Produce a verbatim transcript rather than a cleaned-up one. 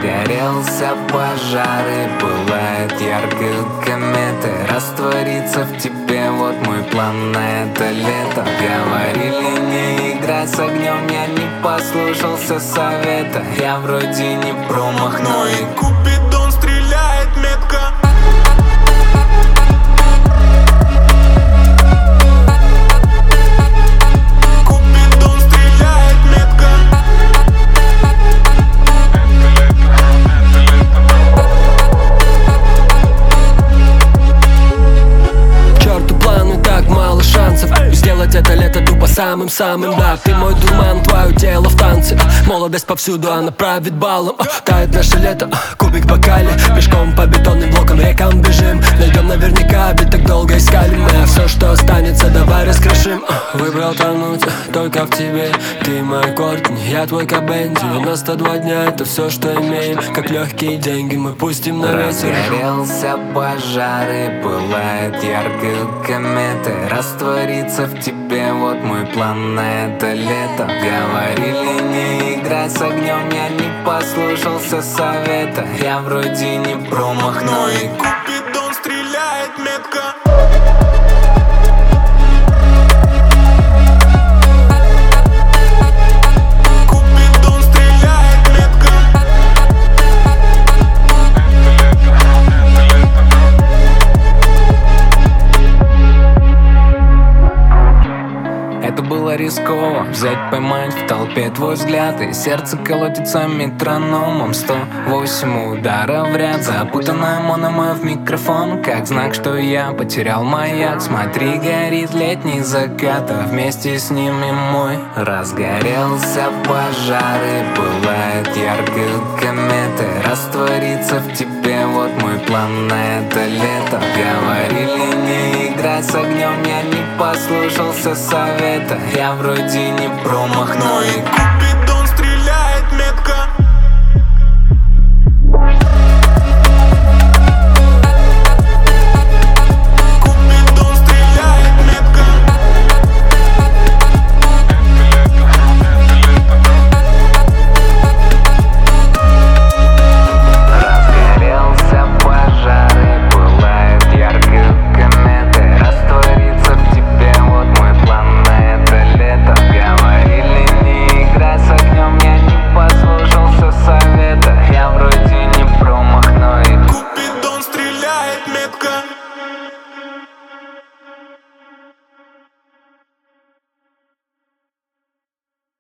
Разгорелся пожар и пылает яркой кометы. Раствориться в тебе, вот мой план на это лето. Говорили не играть с огнем, я не послушался совета. Я вроде не промах, но и Купидон стреляет метко. Купидон стреляет метко. Черту планы, так мало шансов сделать это лето тупо самым-самым. Да, ты мой дурман, твое тело в танце. Молодость повсюду, она правит балом. Тает наше лето, кубик в бокале. Пешком по бетонным блокам, рекам бежим. Найдем наверняка, ведь так долго искали мы. А все, что останется, давай раскрошим. Выбрал тонуть только в тебе. Ты мой Кортни, я твой Кобен. девяносто два дня, это все, что имеем. Как легкие деньги мы пустим на ветер. Разгорелся пожар и пылает яркой кометы. Раствориться в тебе, вот мой план на это лето. Говорили не играть с огнем, я не послушался совета. Я вроде не промах, но и Купидон стреляет метко. Купидон стреляет метко. это было рисково. Взять, поймать в толпе твой взгляд, и сердце колотится метрономом. Сто восемь ударов в ряд, запутанная монома в микрофон, как знак, что я потерял маяк. Смотри, горит летний закат, а вместе с ним и мой. Разгорелся пожар и пылает яркой кометы. Раствориться в тебе, вот мой план на это лето. Говорили не играть с огнем, я не послушался совета. Я вроде не промах, но и Купидон